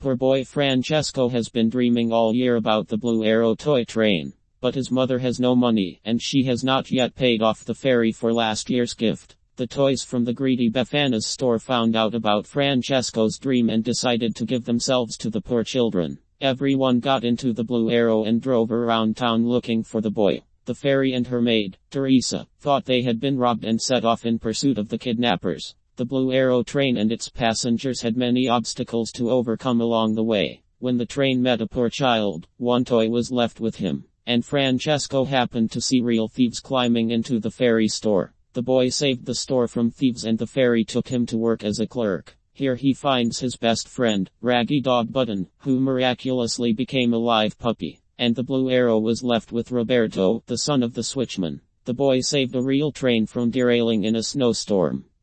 Poor boy Francesco has been dreaming all year about the Blue Arrow toy train. But his mother has no money, and she has not yet paid off the ferry for last year's gift. The toys from the greedy Befana's store found out about Francesco's dream and decided to give themselves to the poor children. Everyone got into the Blue Arrow and drove around town looking for the boy. The fairy and her maid, Teresa, thought they had been robbed and set off in pursuit of the kidnappers. The Blue Arrow train and its passengers had many obstacles to overcome along the way. When the train met a poor child, one toy was left with him, and Francesco happened to see real thieves climbing into the fairy store. The boy saved the store from thieves and the fairy took him to work as a clerk. Here he finds his best friend, Raggy Dog Button, who miraculously became a live puppy. And the Blue Arrow was left with Roberto, the son of the switchman. The boy saved a real train from derailing in a snowstorm.